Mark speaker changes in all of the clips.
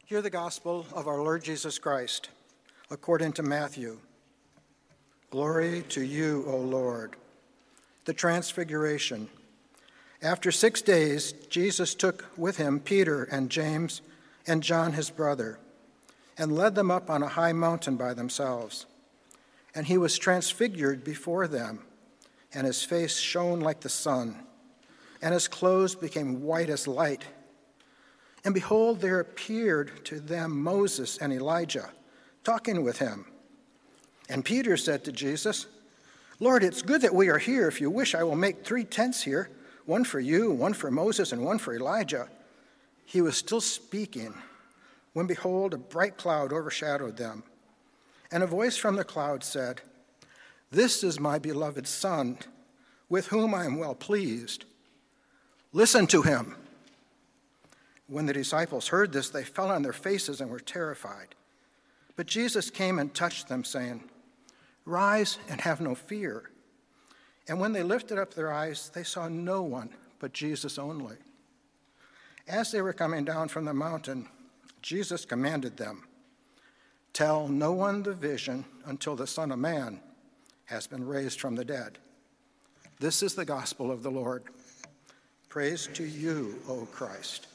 Speaker 1: Hear the gospel of our Lord Jesus Christ, according to Matthew. Glory to you, O Lord. The Transfiguration. After 6 days, Jesus took with him Peter and James and John his brother, and led them up on a high mountain by themselves. And he was transfigured before them, and his face shone like the sun, and his clothes became white as light. And behold, there appeared to them Moses and Elijah, talking with him. And Peter said to Jesus, Lord, it's good that we are here. If you wish, I will make 3 tents here, one for you, one for Moses, and one for Elijah. He was still speaking, when behold, a bright cloud overshadowed them. And a voice from the cloud said, This is my beloved Son, with whom I am well pleased. Listen to him. When the disciples heard this, they fell on their faces and were terrified. But Jesus came and touched them, saying, Rise and have no fear. And when they lifted up their eyes, they saw no one but Jesus only. As they were coming down from the mountain, Jesus commanded them, Tell no one the vision until the Son of Man has been raised from the dead. This is the gospel of the Lord. Praise to you, O Christ.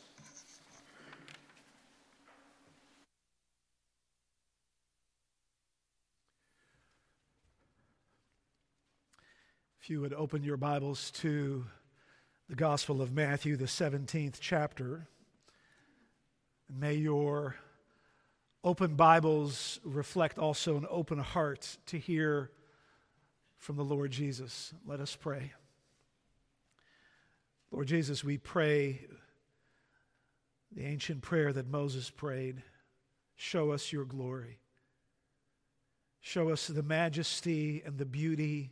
Speaker 2: If you would open your Bibles to the Gospel of Matthew, the 17th chapter, may your open Bibles reflect also an open heart to hear from the Lord Jesus. Let us pray. Lord Jesus, we pray the ancient prayer that Moses prayed. Show us your glory. Show us the majesty and the beauty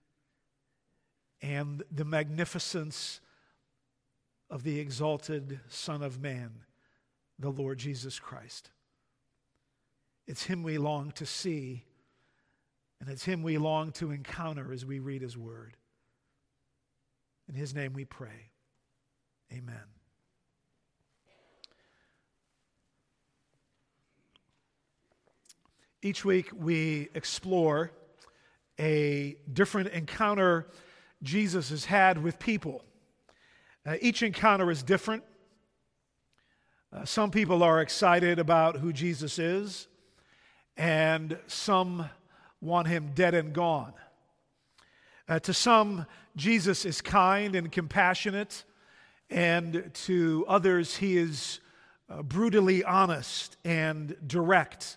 Speaker 2: and the magnificence of the exalted Son of Man, the Lord Jesus Christ. It's him we long to see, and it's him we long to encounter as we read his word. In his name we pray. Amen. Each week we explore a different encounter Jesus has had with people. Each encounter is different. Some people are excited about who Jesus is, and some want him dead and gone. To some, Jesus is kind and compassionate, and to others, he is brutally honest and direct.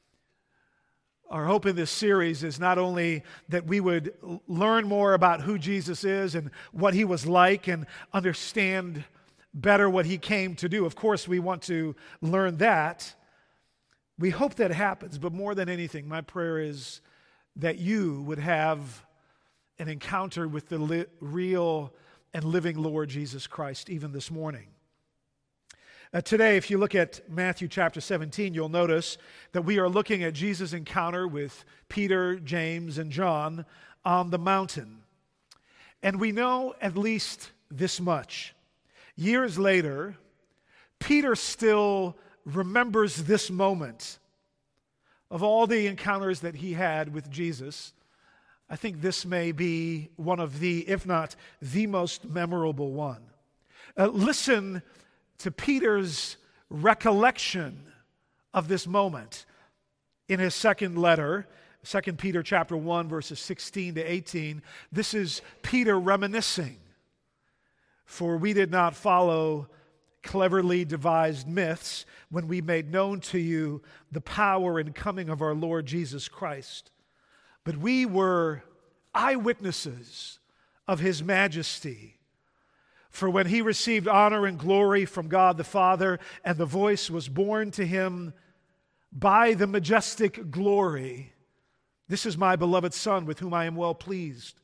Speaker 2: Our hope in this series is not only that we would learn more about who Jesus is and what he was like and understand better what he came to do. Of course, we want to learn that. We hope that happens, but more than anything, my prayer is that you would have an encounter with the real and living Lord Jesus Christ even this morning. Today, if you look at Matthew chapter 17, you'll notice that we are looking at Jesus' encounter with Peter, James, and John on the mountain. And we know at least this much. Years later, Peter still remembers this moment. Of all the encounters that he had with Jesus, I think this may be one of the, if not the most memorable one. Listen to Peter's recollection of this moment in his second letter, 2 Peter chapter 1, verses 16 to 18. This is Peter reminiscing. For we did not follow cleverly devised myths when we made known to you the power and coming of our Lord Jesus Christ, but we were eyewitnesses of his majesty. For when he received honor and glory from God the Father, and the voice was borne to him by the majestic glory, This is my beloved Son, with whom I am well pleased.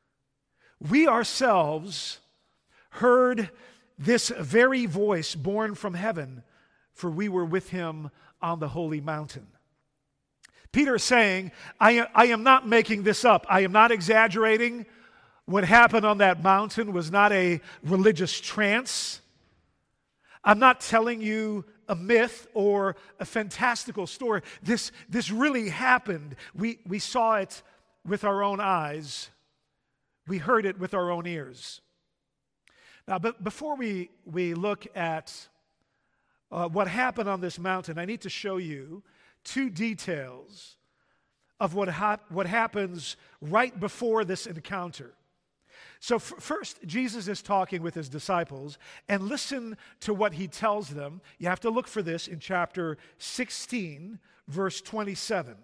Speaker 2: We ourselves heard this very voice born from heaven, for we were with him on the holy mountain. Peter is saying, I am not making this up. I am not exaggerating. What happened on that mountain was not a religious trance. I'm not telling you a myth or a fantastical story. This really happened. We saw it with our own eyes. We heard it with our own ears. Now, but before we look at what happened on this mountain, I need to show you two details of what happens right before this encounter. So first, Jesus is talking with his disciples, and listen to what he tells them. You have to look for this in chapter 16, verse 27.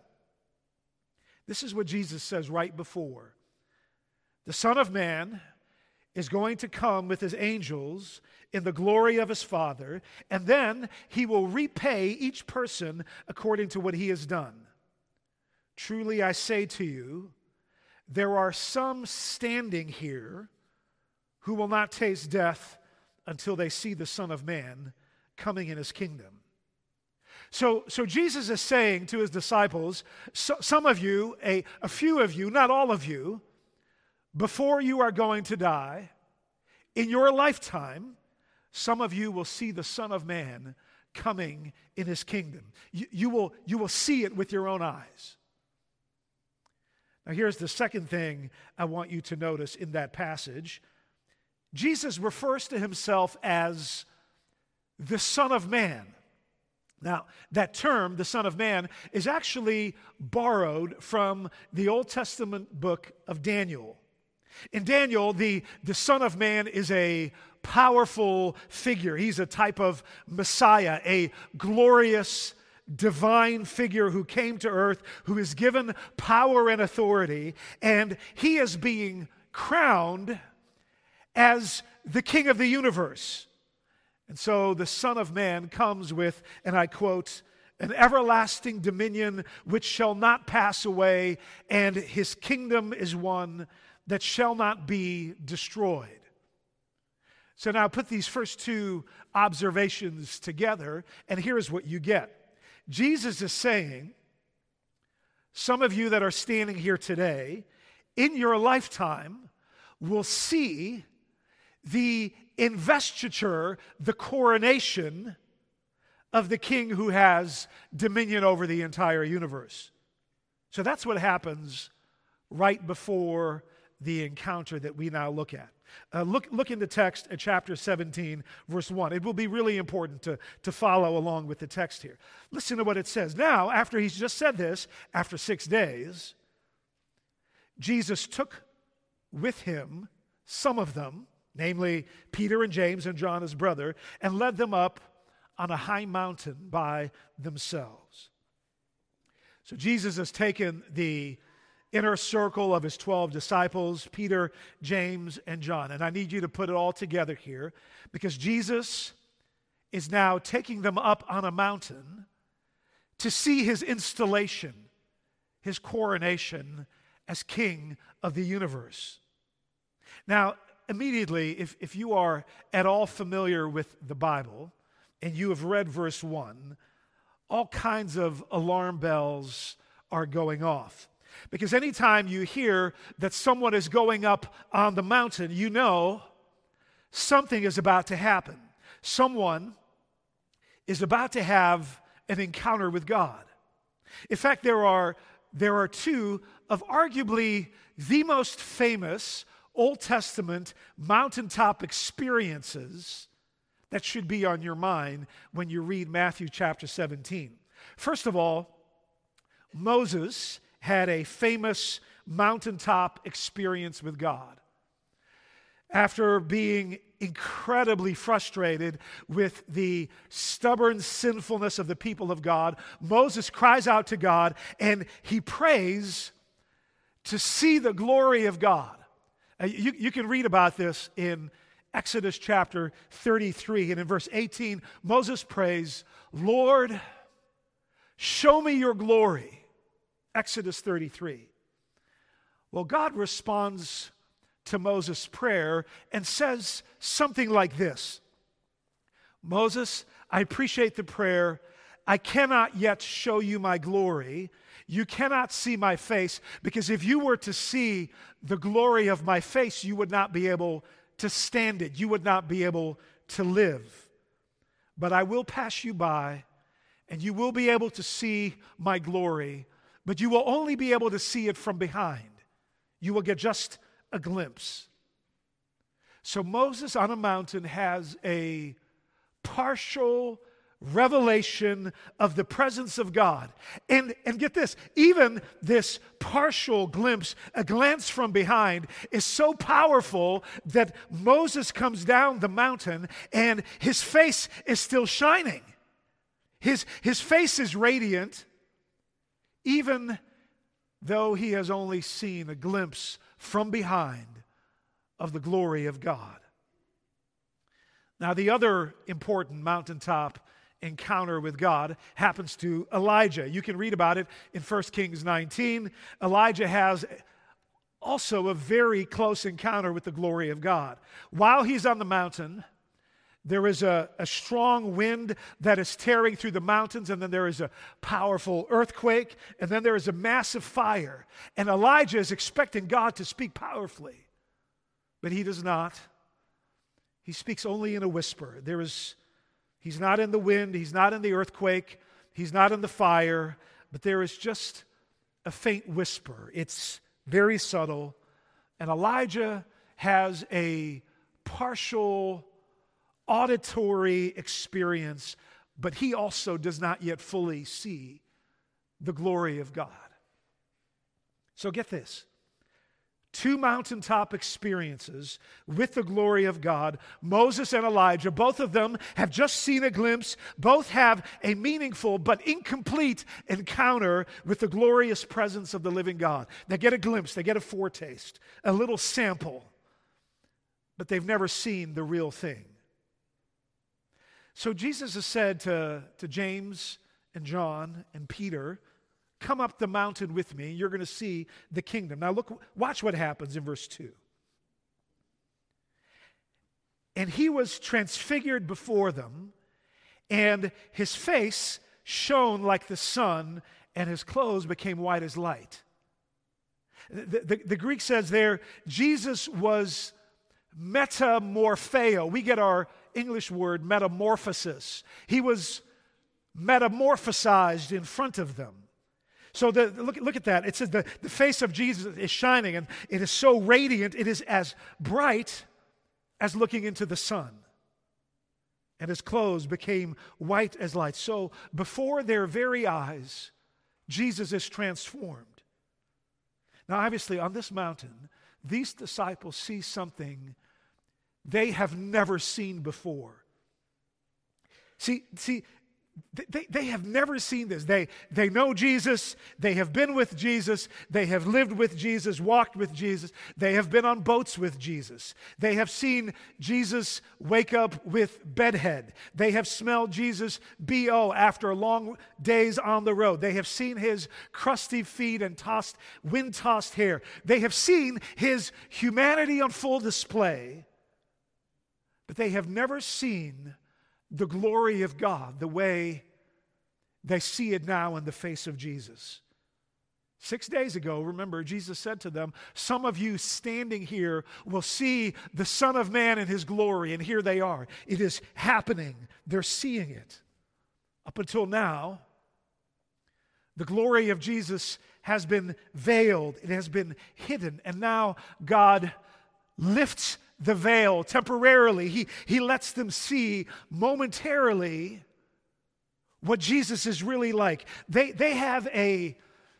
Speaker 2: This is what Jesus says right before. The Son of Man is going to come with his angels in the glory of his Father, and then he will repay each person according to what he has done. Truly I say to you, there are some standing here who will not taste death until they see the Son of Man coming in his kingdom. So Jesus is saying to his disciples, some of you, a few of you, not all of you, before you are going to die, in your lifetime, some of you will see the Son of Man coming in his kingdom. You will see it with your own eyes. Now here's the second thing I want you to notice in that passage. Jesus refers to himself as the Son of Man. Now, that term, the Son of Man, is actually borrowed from the Old Testament book of Daniel. In Daniel, the Son of Man is a powerful figure. He's a type of Messiah, a glorious divine figure who came to earth, who is given power and authority, and he is being crowned as the King of the universe. And so the Son of Man comes with, and I quote, an everlasting dominion which shall not pass away, and his kingdom is one that shall not be destroyed. So now put these first two observations together, and here's what you get. Jesus is saying, some of you that are standing here today, in your lifetime, will see the investiture, the coronation of the King who has dominion over the entire universe. So that's what happens right before the encounter that we now look at. Look in the text at chapter 17, verse 1. It will be really important to follow along with the text here. Listen to what it says. Now, after he's just said this, after 6 days, Jesus took with him some of them, namely Peter and James and John his brother, and led them up on a high mountain by themselves. So Jesus has taken the inner circle of his 12 disciples, Peter, James, and John. And I need you to put it all together here, because Jesus is now taking them up on a mountain to see his installation, his coronation as King of the universe. Now, immediately, if you are at all familiar with the Bible, and you have read verse 1, all kinds of alarm bells are going off. Because anytime you hear that someone is going up on the mountain, you know something is about to happen. Someone is about to have an encounter with God. In fact, there are two of arguably the most famous Old Testament mountaintop experiences that should be on your mind when you read Matthew chapter 17. First of all, Moses had a famous mountaintop experience with God. After being incredibly frustrated with the stubborn sinfulness of the people of God, Moses cries out to God and he prays to see the glory of God. You can read about this in Exodus chapter 33, and in verse 18, Moses prays, Lord, show me your glory. Exodus 33. Well, God responds to Moses' prayer and says something like this. Moses, I appreciate the prayer. I cannot yet show you my glory. You cannot see my face, because if you were to see the glory of my face, you would not be able to stand it. You would not be able to live. but I will pass you by, and you will be able to see my glory, but you will only be able to see it from behind. You will get just a glimpse. So Moses on a mountain has a partial revelation of the presence of God. And get this, even this partial glimpse, a glance from behind, is so powerful that Moses comes down the mountain and his face is still shining. His face is radiant, even though he has only seen a glimpse from behind of the glory of God. Now, the other important mountaintop encounter with God happens to Elijah. You can read about it in 1 Kings 19. Elijah has also a very close encounter with the glory of God. While he's on the mountain, there is a strong wind that is tearing through the mountains, and then there is a powerful earthquake, and then there is a massive fire. And Elijah is expecting God to speak powerfully, but he does not. He speaks only in a whisper. He's not in the wind, he's not in the earthquake, he's not in the fire, but there is just a faint whisper. It's very subtle, and Elijah has a partial auditory experience, but he also does not yet fully see the glory of God. So get this. 2 mountaintop experiences with the glory of God. Moses and Elijah, both of them have just seen a glimpse. Both have a meaningful but incomplete encounter with the glorious presence of the living God. They get a glimpse, they get a foretaste, a little sample, but they've never seen the real thing. So Jesus has said to James and John and Peter, come up the mountain with me, you're going to see the kingdom. Now watch what happens in verse 2. And he was transfigured before them, and his face shone like the sun, and his clothes became white as light. The Greek says there, Jesus was metamorpheo. We get our English word metamorphosis. He was metamorphosized in front of them. So look at that. It says the face of Jesus is shining, and it is so radiant, it is as bright as looking into the sun. And his clothes became white as light. So before their very eyes, Jesus is transformed. Now, obviously, on this mountain, these disciples see something they have never seen before. See, They have never seen this. They know Jesus. They have been with Jesus. They have lived with Jesus, walked with Jesus. They have been on boats with Jesus. They have seen Jesus wake up with bedhead. They have smelled Jesus B.O. after long days on the road. They have seen his crusty feet and wind-tossed hair. They have seen his humanity on full display, but they have never seen the glory of God the way they see it now in the face of Jesus. 6 days ago, remember, Jesus said to them, some of you standing here will see the Son of Man in his glory, and here they are. It is happening. They're seeing it. Up until now, the glory of Jesus has been veiled. It has been hidden, and now God lifts the veil temporarily. He lets them see momentarily what Jesus is really like. They have a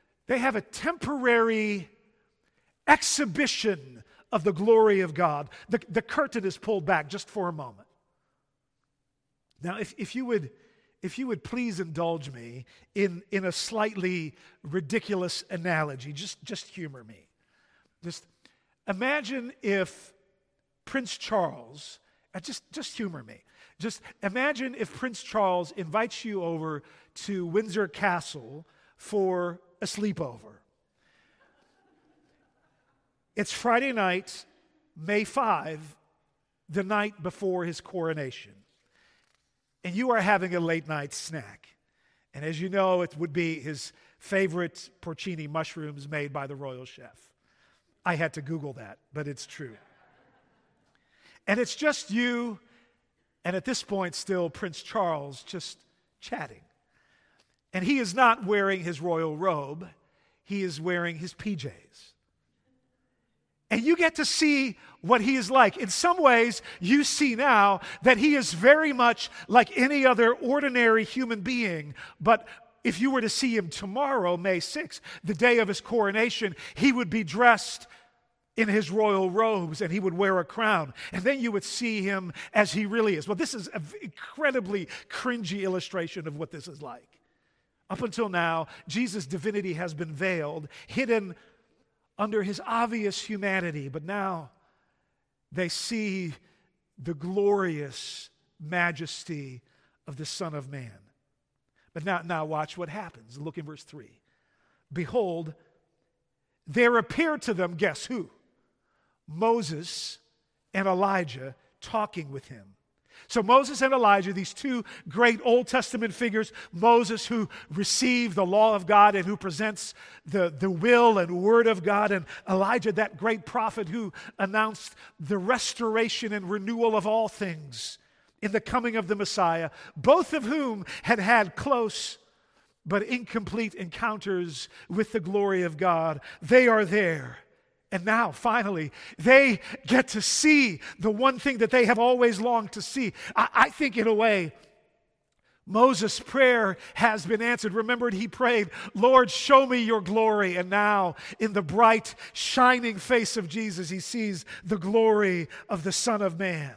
Speaker 2: temporary exhibition of the glory of God. The curtain is pulled back just for a moment. Now, if you would please indulge me in a slightly ridiculous analogy, just humor me. Just imagine if Prince Charles, just humor me. Just imagine if Prince Charles invites you over to Windsor Castle for a sleepover. It's Friday night, May 5, the night before his coronation. And you are having a late night snack. And as you know, it would be his favorite porcini mushrooms made by the royal chef. I had to Google that, but it's true. And it's just you And at this point, still Prince Charles just chatting. And he is not wearing his royal robe. He is wearing his PJs. And you get to see what he is like. In some ways, you see now that he is very much like any other ordinary human being. But if you were to see him tomorrow, May 6th, the day of his coronation, he would be dressed in his royal robes and he would wear a crown. And then you would see him as he really is. Well, this is an incredibly cringy illustration of what this is like. Up until now, Jesus' divinity has been veiled, hidden under his obvious humanity, but now they see the glorious majesty of the Son of Man. But now watch what happens. Look in verse 3. Behold, there appeared to them, guess who? Moses and Elijah talking with him. So Moses and Elijah, these two great Old Testament figures, Moses who received the law of God and who presents the will and word of God, and Elijah, that great prophet who announced the restoration and renewal of all things in the coming of the Messiah, both of whom had had close but incomplete encounters with the glory of God. They are there. And now, finally, they get to see the one thing that they have always longed to see. I think, in a way, Moses' prayer has been answered. Remember, he prayed, Lord, show me your glory. And now, in the bright, shining face of Jesus, he sees the glory of the Son of Man.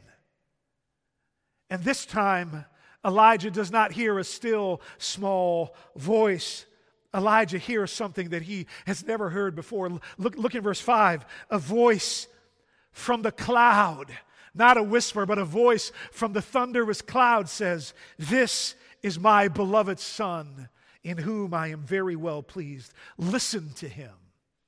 Speaker 2: And this time, Elijah does not hear a still, small voice. Elijah hears something that he has never heard before. Look in verse 5. A voice from the cloud, not a whisper, but a voice from the thunderous cloud says, "This is my beloved Son, in whom I am very well pleased. Listen to him."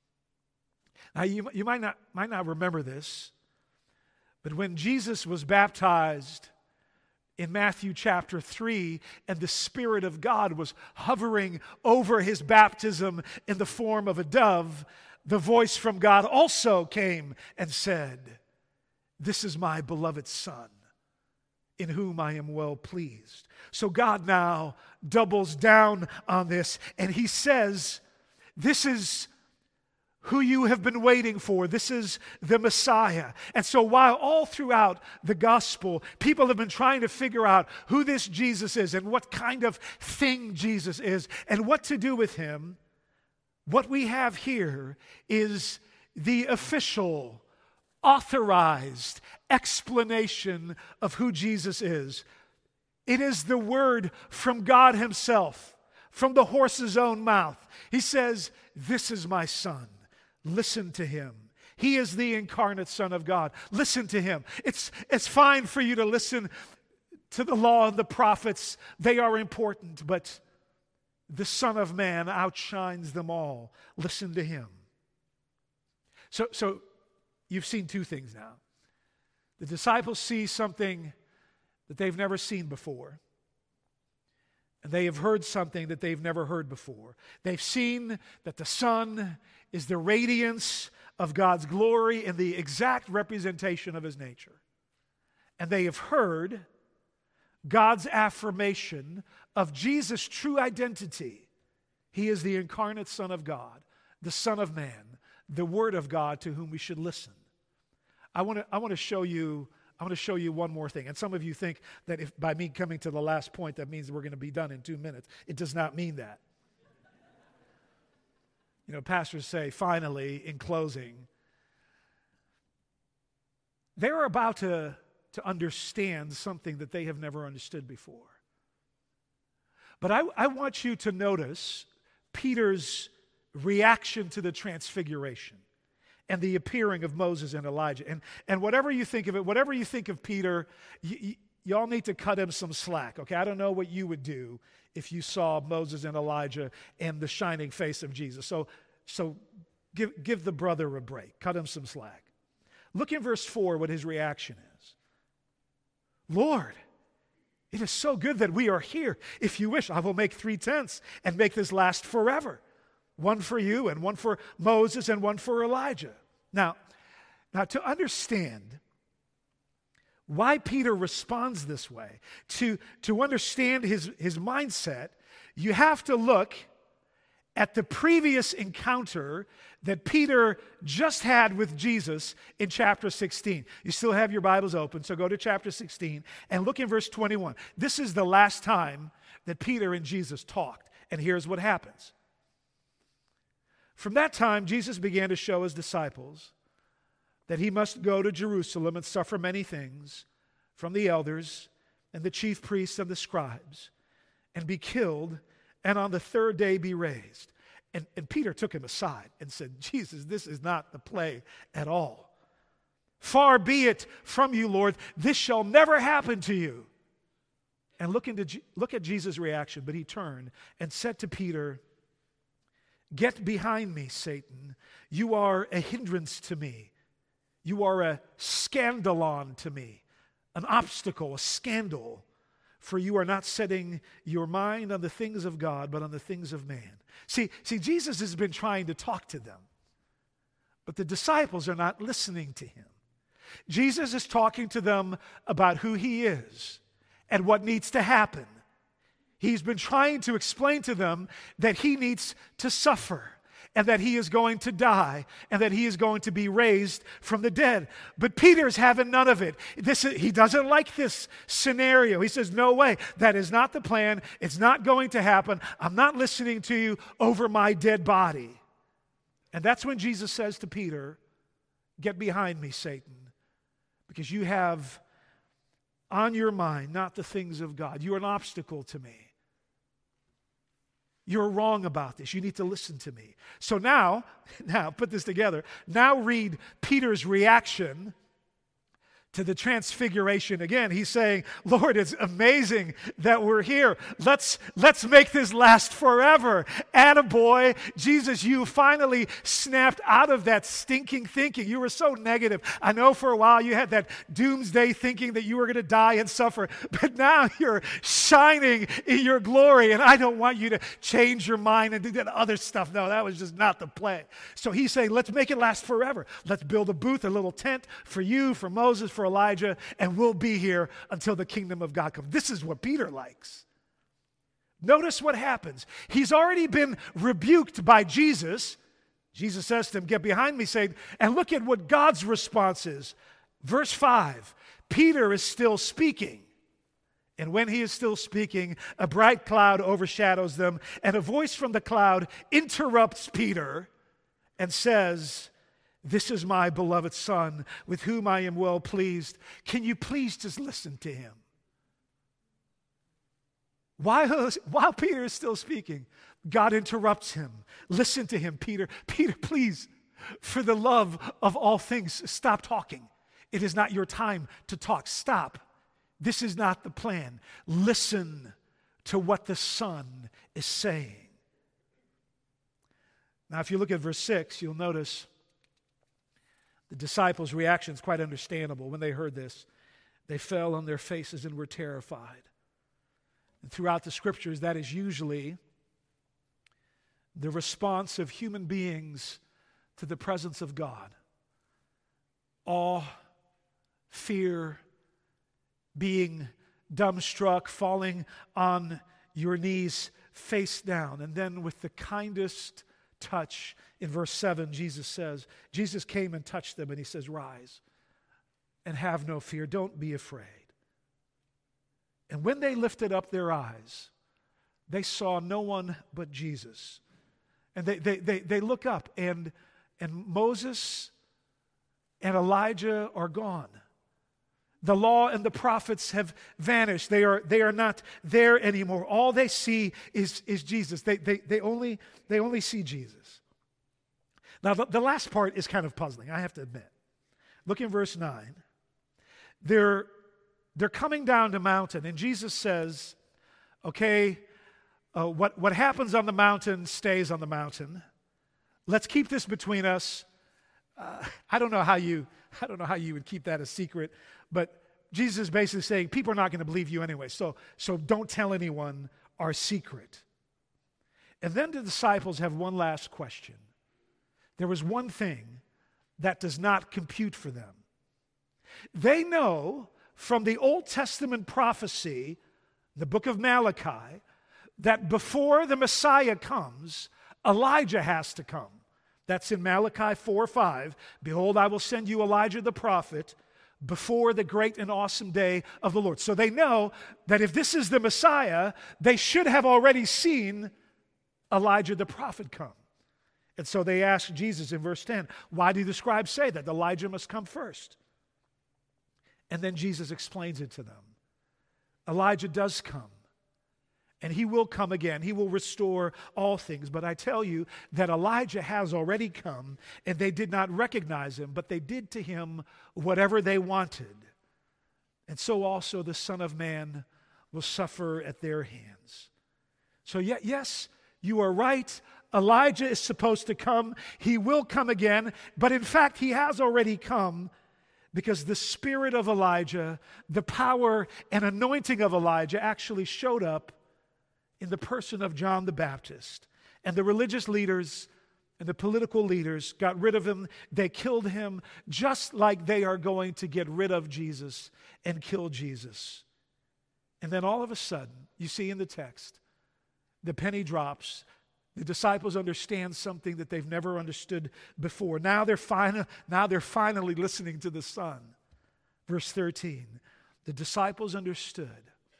Speaker 2: Now, you might not remember this, but when Jesus was baptized in Matthew chapter 3, and the Spirit of God was hovering over his baptism in the form of a dove, the voice from God also came and said, "This is my beloved Son, in whom I am well pleased." So God now doubles down on this, and he says, this is who you have been waiting for. This is the Messiah. And so while all throughout the gospel, people have been trying to figure out who this Jesus is and what kind of thing Jesus is and what to do with him, what we have here is the official, authorized explanation of who Jesus is. It is the word from God himself, from the horse's own mouth. He says, "This is my Son. Listen to him. He is the incarnate Son of God. Listen to him." It's fine for you to listen to the law and the prophets. They are important, but the Son of Man outshines them all. Listen to him. So you've seen two things now. The disciples see something that they've never seen before. And they have heard something that they've never heard before. They've seen that the Son is the radiance of God's glory and the exact representation of his nature. And they have heard God's affirmation of Jesus' true identity. He is the incarnate Son of God, the Son of Man, the Word of God to whom we should listen. I want to show you one more thing. And some of you think that if by me coming to the last point, that means we're going to be done in 2 minutes. It does not mean that. You know, pastors say, finally, in closing, they're about to understand something that they have never understood before. But I want you to notice Peter's reaction to the transfiguration and the appearing of Moses and Elijah. And whatever you think of it, whatever you think of Peter, y'all need to cut him some slack, okay? I don't know what you would do if you saw Moses and Elijah and the shining face of Jesus. So give the brother a break. Cut him some slack. Look in verse 4 what his reaction is. "Lord, it is so good that we are here. If you wish, I will make 3 tents and make this last forever. One for you and one for Moses and one for Elijah." Now to understand why Peter responds this way. To understand his mindset, you have to look at the previous encounter that Peter just had with Jesus in chapter 16. You still have your Bibles open, so go to chapter 16 and look in verse 21. This is the last time that Peter and Jesus talked, and here's what happens. From that time, Jesus began to show his disciples that he must go to Jerusalem and suffer many things from the elders and the chief priests and the scribes, and be killed, and on the third day be raised. And Peter took him aside and said, Jesus, this is not the play at all. Far be it from you, Lord, this shall never happen to you. And look at Jesus' reaction. But he turned and said to Peter, get behind me, Satan. You are a hindrance to me. You are a scandalon to me, an obstacle, a scandal. For you are not setting your mind on the things of God, but on the things of man. See, Jesus has been trying to talk to them, but the disciples are not listening to him. Jesus is talking to them about who he is and what needs to happen. He's been trying to explain to them that he needs to suffer, and that he is going to die, and that he is going to be raised from the dead. But Peter's having none of it. He doesn't like this scenario. He says, no way, that is not the plan. It's not going to happen. I'm not listening to you over my dead body. And that's when Jesus says to Peter, get behind me, Satan, because you have on your mind not the things of God. You're an obstacle to me. You're wrong about this. You need to listen to me. So now put this together. Now read Peter's reaction to the transfiguration. Again, he's saying, Lord, it's amazing that we're here. Let's make this last forever. Attaboy. Jesus, you finally snapped out of that stinking thinking. You were so negative. I know for a while you had that doomsday thinking that you were going to die and suffer, but now you're shining in your glory, and I don't want you to change your mind and do that other stuff. No, that was just not the play. So he's saying, let's make it last forever. Let's build a booth, a little tent for you, for Moses, for Elijah, and we'll be here until the kingdom of God comes. This is what Peter likes. Notice what happens. He's already been rebuked by Jesus. Jesus says to him, get behind me, Satan. And look at what God's response is. Verse 5, Peter is still speaking. And when he is still speaking, a bright cloud overshadows them, and a voice from the cloud interrupts Peter and says, this is my beloved Son, with whom I am well pleased. Can you please just listen to him? While Peter is still speaking, God interrupts him. Listen to him, Peter. Peter, please, for the love of all things, stop talking. It is not your time to talk. Stop. This is not the plan. Listen to what the Son is saying. Now, if you look at verse 6, you'll notice the disciples' reaction is quite understandable. When they heard this, they fell on their faces and were terrified. And throughout the scriptures, that is usually the response of human beings to the presence of God. Awe, fear, being dumbstruck, falling on your knees face down. And then with the kindest touch, in verse 7, Jesus says, Jesus came and touched them, and he says, rise and have no fear. Don't be afraid. And when they lifted up their eyes, they saw no one but Jesus. And they look up, and Moses and Elijah are gone. The law and the prophets have vanished. They are not there anymore. All they see is Jesus. They only see Jesus. Now, the last part is kind of puzzling, I have to admit. Look in verse 9. They're coming down the mountain, and Jesus says, okay, what happens on the mountain stays on the mountain. Let's keep this between us. I don't know how you would keep that a secret, but Jesus is basically saying people are not going to believe you anyway, so don't tell anyone our secret. And then the disciples have one last question. There was one thing that does not compute for them. They know from the Old Testament prophecy, the book of Malachi, that before the Messiah comes, Elijah has to come. That's in Malachi 4:5. Behold, I will send you Elijah the prophet before the great and awesome day of the Lord. So they know that if this is the Messiah, they should have already seen Elijah the prophet come. And so they ask Jesus in verse 10, why do the scribes say that Elijah must come first? And then Jesus explains it to them. Elijah does come. And he will come again. He will restore all things. But I tell you that Elijah has already come, and they did not recognize him, but they did to him whatever they wanted. And so also the Son of Man will suffer at their hands. So yes, you are right. Elijah is supposed to come. He will come again. But in fact, he has already come, because the spirit of Elijah, the power and anointing of Elijah actually showed up in the person of John the Baptist. And the religious leaders and the political leaders got rid of him. They killed him, just like they are going to get rid of Jesus and kill Jesus. And then all of a sudden, you see in the text, the penny drops. The disciples understand something that they've never understood before. Now they're finally listening to the Son. Verse 13, the disciples understood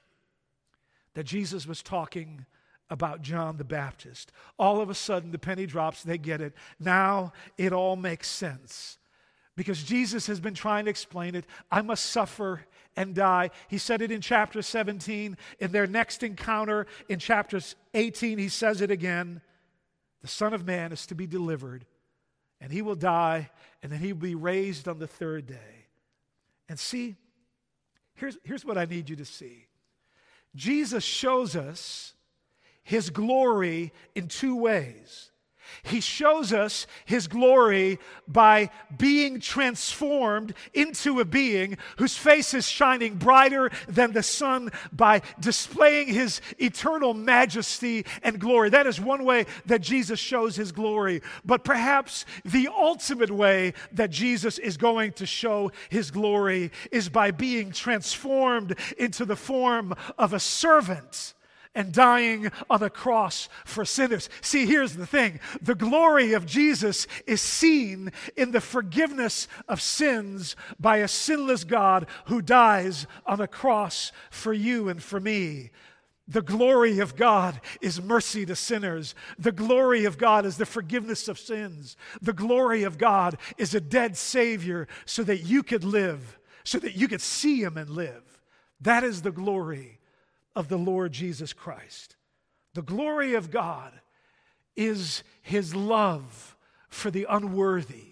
Speaker 2: that Jesus was talking about John the Baptist. All of a sudden, the penny drops, they get it. Now it all makes sense. Because Jesus has been trying to explain it. I must suffer and die. He said it in chapter 17. In their next encounter, in chapter 18, he says it again. The Son of Man is to be delivered, and he will die, and then he will be raised on the third day. And see, here's what I need you to see. Jesus shows us his glory in two ways. He shows us his glory by being transformed into a being whose face is shining brighter than the sun, by displaying his eternal majesty and glory. That is one way that Jesus shows his glory. But perhaps the ultimate way that Jesus is going to show his glory is by being transformed into the form of a servant and dying on the cross for sinners. See, here's the thing. The glory of Jesus is seen in the forgiveness of sins by a sinless God who dies on a cross for you and for me. The glory of God is mercy to sinners. The glory of God is the forgiveness of sins. The glory of God is a dead Savior so that you could live, so that you could see him and live. That is the glory of the Lord Jesus Christ. The glory of God is his love for the unworthy.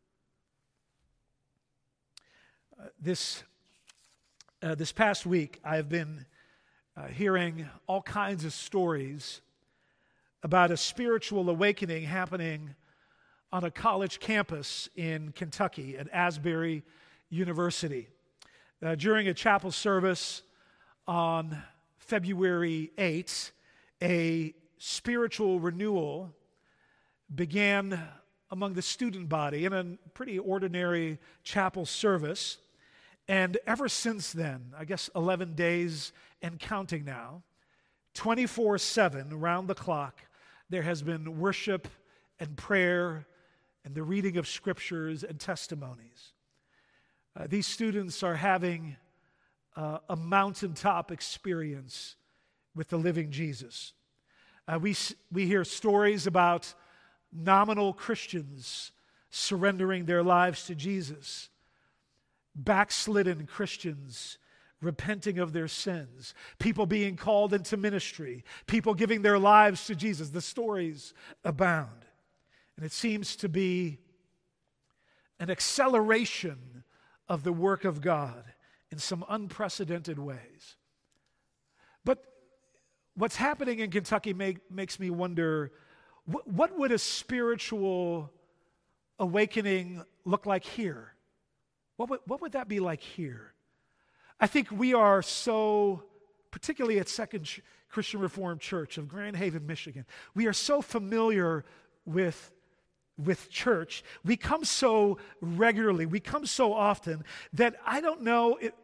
Speaker 2: This past week, I have been hearing all kinds of stories about a spiritual awakening happening on a college campus in Kentucky at Asbury University. During a chapel service on February 8th, a spiritual renewal began among the student body in a pretty ordinary chapel service. And ever since then, I guess 11 days and counting now, 24/7, around the clock, there has been worship and prayer and the reading of scriptures and testimonies. These students are having a mountaintop experience with the living Jesus. We hear stories about nominal Christians surrendering their lives to Jesus, backslidden Christians repenting of their sins, people being called into ministry, people giving their lives to Jesus. The stories abound. And it seems to be an acceleration of the work of God in some unprecedented ways. But what's happening in Kentucky makes me wonder, what would a spiritual awakening look like here? What would that be like here? I think we are so, particularly at Second Christian Reformed Church of Grand Haven, Michigan, we are so familiar with church. We come so regularly, we come so often that I don't know,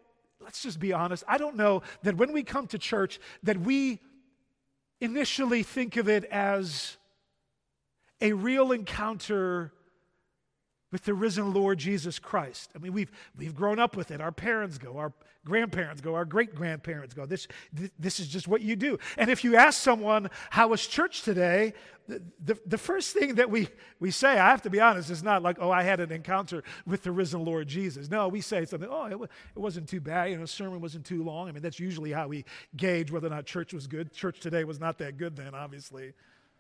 Speaker 2: let's just be honest. I don't know that when we come to church that we initially think of it as a real encounter with the risen Lord Jesus Christ. I mean, we've grown up with it. Our parents go, our grandparents go, our great-grandparents go. This is just what you do. And if you ask someone, how was church today? The first thing that we say, I have to be honest, is not like, oh, I had an encounter with the risen Lord Jesus. No, we say something, oh, it wasn't too bad. The sermon wasn't too long. I mean, that's usually how we gauge whether or not church was good. Church today was not that good then, obviously.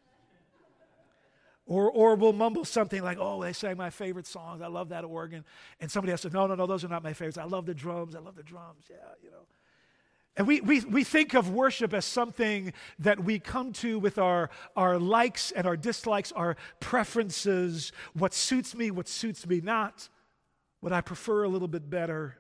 Speaker 2: Or we'll mumble something like, oh, they sang my favorite songs. I love that organ. And somebody else said, no, those are not my favorites. I love the drums. Yeah, And we think of worship as something that we come to with our likes and our dislikes, our preferences, what suits me not, what I prefer a little bit better.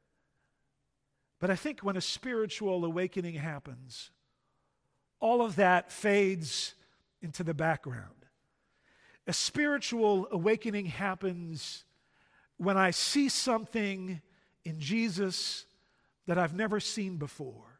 Speaker 2: But I think when a spiritual awakening happens, all of that fades into the background. A spiritual awakening happens when I see something in Jesus that I've never seen before.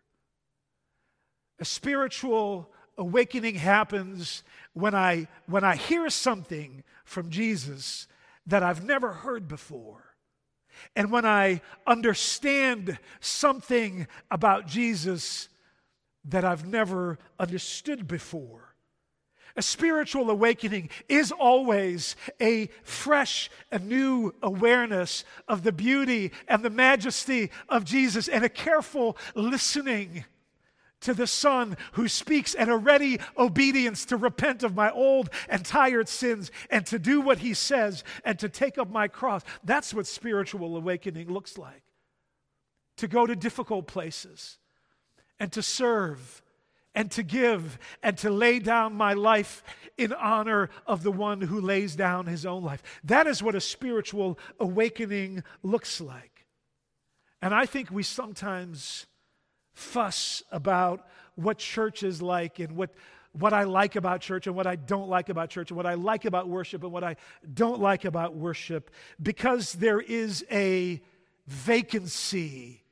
Speaker 2: A spiritual awakening happens when I hear something from Jesus that I've never heard before. And when I understand something about Jesus that I've never understood before. A spiritual awakening is always a fresh, a new awareness of the beauty and the majesty of Jesus and a careful listening to the Son who speaks and a ready obedience to repent of my old and tired sins and to do what he says and to take up my cross. That's what spiritual awakening looks like. To go to difficult places and to serve and to give, and to lay down my life in honor of the one who lays down his own life. That is what a spiritual awakening looks like. And I think we sometimes fuss about what church is like and what I like about church and what I don't like about church and what I like about worship and what I don't like about worship because there is a vacancy,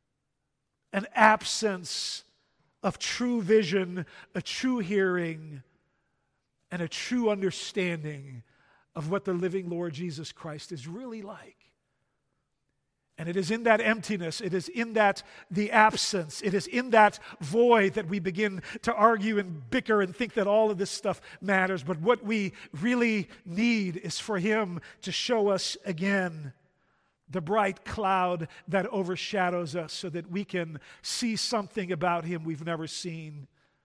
Speaker 2: an absence of true vision, a true hearing, and a true understanding of what the living Lord Jesus Christ is really like. And it is in that emptiness, it is in that the absence, it is in that void that we begin to argue and bicker and think that all of this stuff matters. But what we really need is for him to show us again the bright cloud that overshadows us so that we can see something about him we've never seen.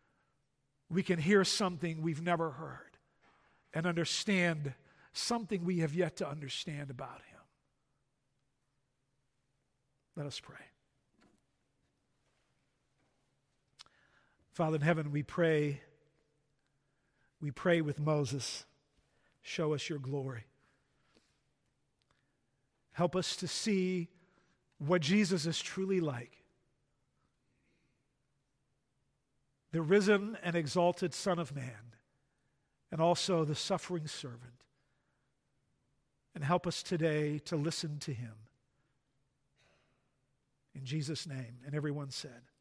Speaker 2: We can hear something we've never heard and understand something we have yet to understand about him. Let us pray. Father in heaven, we pray with Moses, show us your glory. Help us to see what Jesus is truly like. The risen and exalted Son of Man, and also the suffering servant. And help us today to listen to him. In Jesus' name. And everyone said,